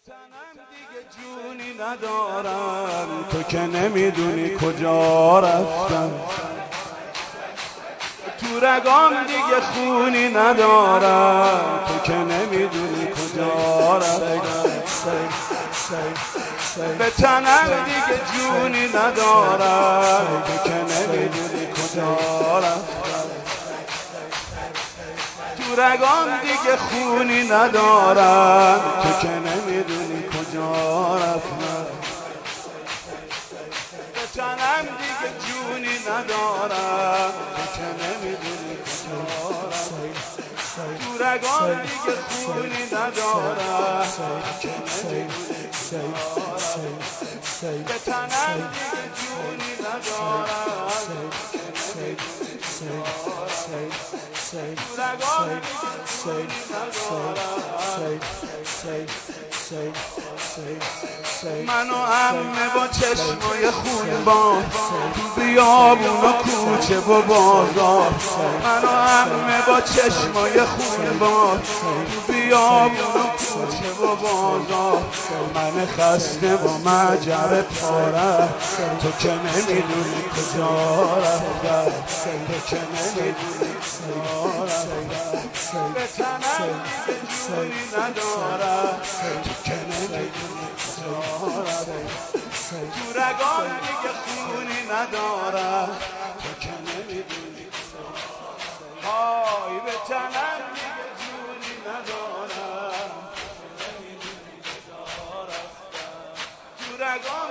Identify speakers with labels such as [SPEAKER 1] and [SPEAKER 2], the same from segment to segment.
[SPEAKER 1] تنم دیگه جونی ندارم، تو که نمیدونی کجا رفتم. تو رگام دیگه خونی ندارم، تو که نمیدونی کجا رفتم. به تنم دیگه جونی ندارم، تو که نمیدونی کجا رفتم. تو رگام دیگه خونی ندارم، تو که نمیدونی کجا رفتم. به تنم دیگه جونی ندارم، تو که نمیدونی کجا رفتم. تو رگام دیگه خونی ندارم، تو که نمیدونی کجا رفتم. به تنم دیگه جونی ندارم، تو که نمیدونی کجا رفتم. من و عمه با چشمای خونبار تو بیابون و کوچه و بازار. من و عمه با چشمای خونبار تو بیابون و کوچه و بازار. من خسته و معجب پاره، تو که نمیدونی کجا رفتم. تو که نمیدونی کجا رفتم. به تنم دیگه جونی ندارم، تو که نمیدونی کجا رفتم. تو رگام دیگه خونی ندارم، تو که نمیدونی کجا رفتم. آی به تنم دیگه جونی ندارم، تو که نمیدونی کجا رفتم. تو رگام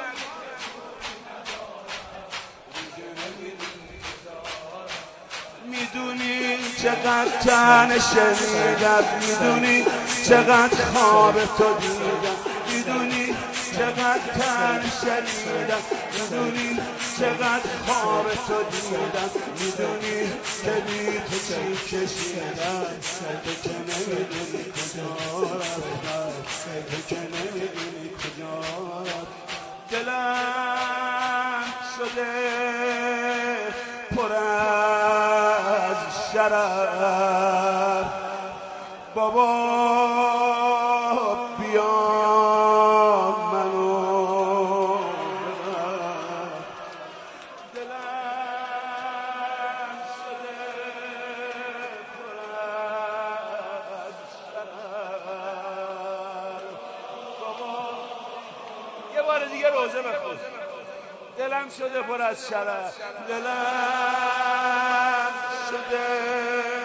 [SPEAKER 1] میدونی چقدر تن شنیدم، میدونی چقدر خواب تو دیدم، میدونی چقدر تن شنیدم، میدونی چقدر خواب تو دیدم، میدونی که بی تو چی کشیدم. تو که نمیدونی کجا رفتم، تو که نمیدونی کجا رفتم. دلم شده پر از شرف، بابا بیا منو ببر. دلم شده پر از شرف، بابا یه بار دیگه روزه بخون. دلم شده پر از شرف، دلم شده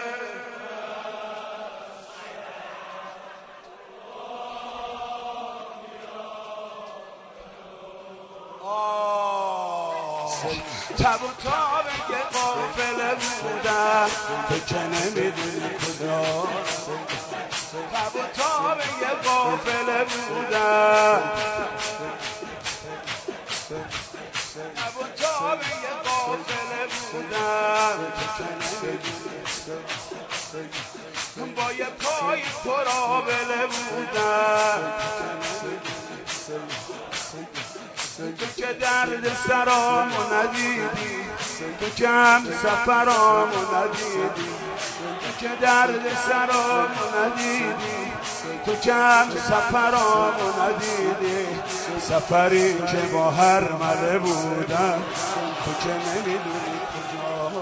[SPEAKER 1] تب و تاب یه قافله بودم، تو که نمیدونی کجا. تب و تاب یه قافله بودم، تب و تاب یه قافله بودم، تو که نمیدونی با یه پای پرآبله بودم. تو که درد سرامو ندیدی، تو که هم سفرامو ندیدی، تو که درد سرامو ندیدی، تو که هم سفرامو ندیدی. سفری که با هر مله بودم، تو که نمیدونی کجا.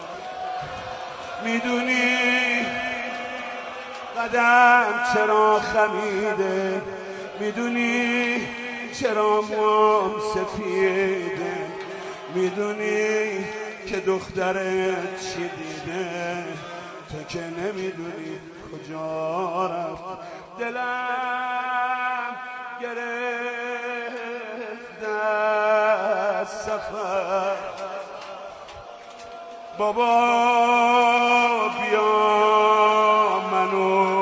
[SPEAKER 1] میدونی قدم چرا خمیده، میدونی چرا موام سفیده، میدونی که دخترت چی دیده، تو که نمیدونی کجا رفت. دلم گرفت از سفر، بابا بیا منو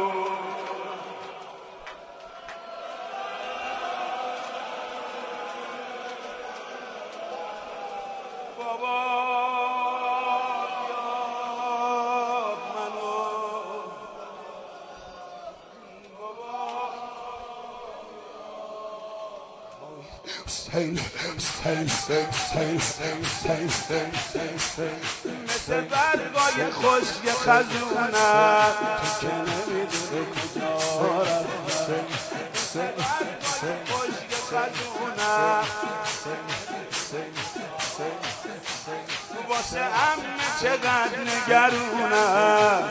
[SPEAKER 1] مثل برگای خشک خزونم، تو که نمیدونی کجا رفتم. واسه عمه چقدر نگرونم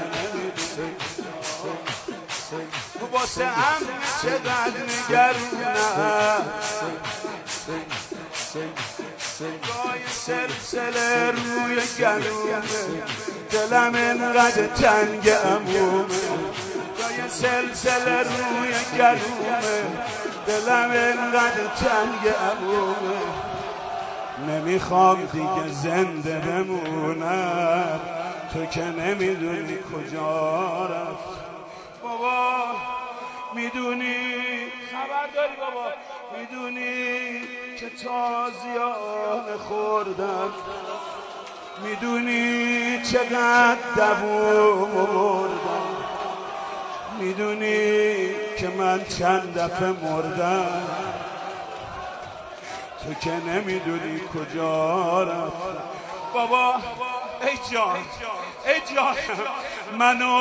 [SPEAKER 1] واسه عمه چقدر نگرونم گای سلسله روی گلومه دلم انقدر تنگ عمومه گای سلسله روی گلومه دلم انقدر تنگ عمومه نمیخوام دیگه زنده بمونم تو که نمیدونی کجا رفت بابا میدونی خبر داری بابا میدونی که تازیانه خوردم میدونی چقدر دووم مردم میدونی که من چند دفعه مردم تو که نمیدونی کجا رفت بابا ای جان منو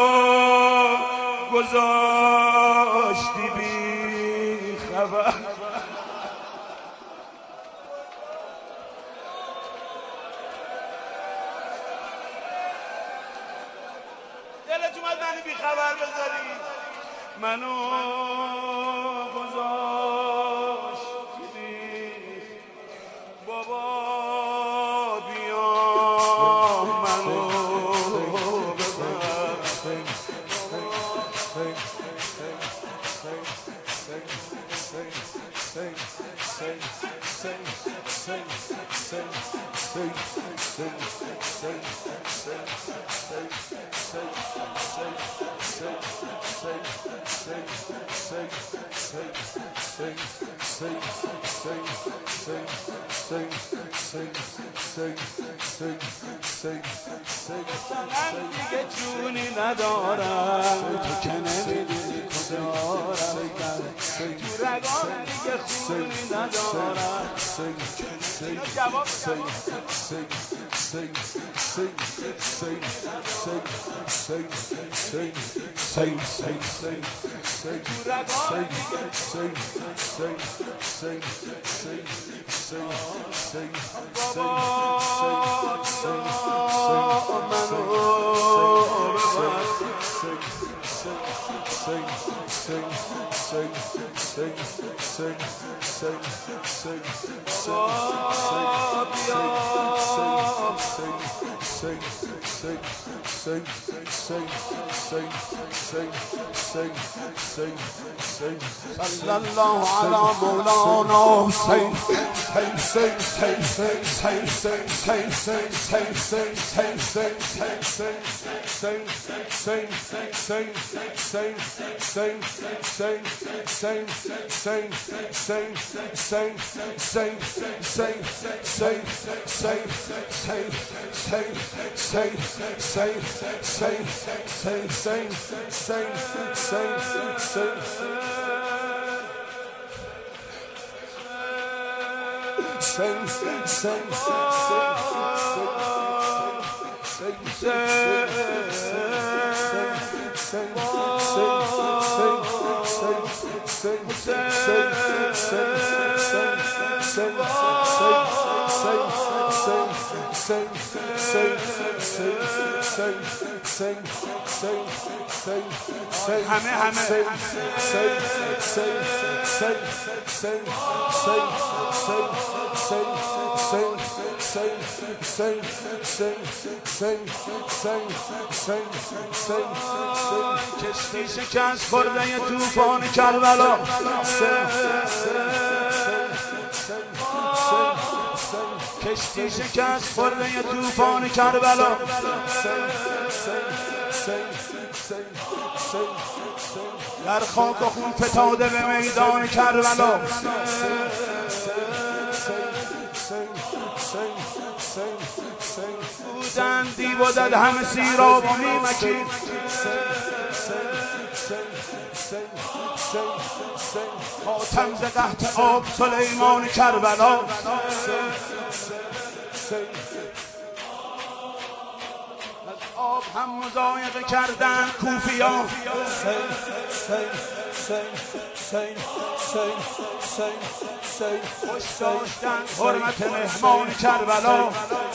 [SPEAKER 1] گذاشتی بی خبر دلت اومد منو بی خبر بذاری منو گذاشتی بی بابا بیا منو دیگه جونی ندارم تو که نمیدونی کجا رفتم تو رگام دیگه خونی ندارم جواب صلى الله على مولانا حسين کشتی شکست خورده طوفان کربلا کشتی شکست خورده طوفان کربلا در خاک و خون فتاده به میدان کربلا بودن دیو و دد همه سیراب و نیمکین حاتم ز قحط آب سلیمان کربلا از آب هم مضایقه کردن کوفیان خوش داشتن حرمت مهمان کربلا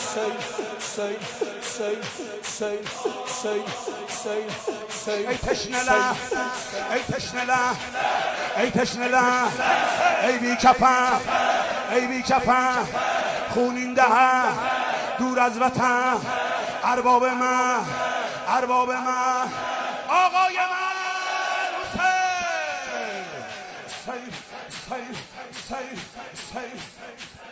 [SPEAKER 1] ای تشنه لحن ای تشنه لحن ای تشنه لحن ای بی کفن ای بی کفن خونین دهن دور از وطن ارباب من ارباب من آقای من حسین سیف سیف سیف سیف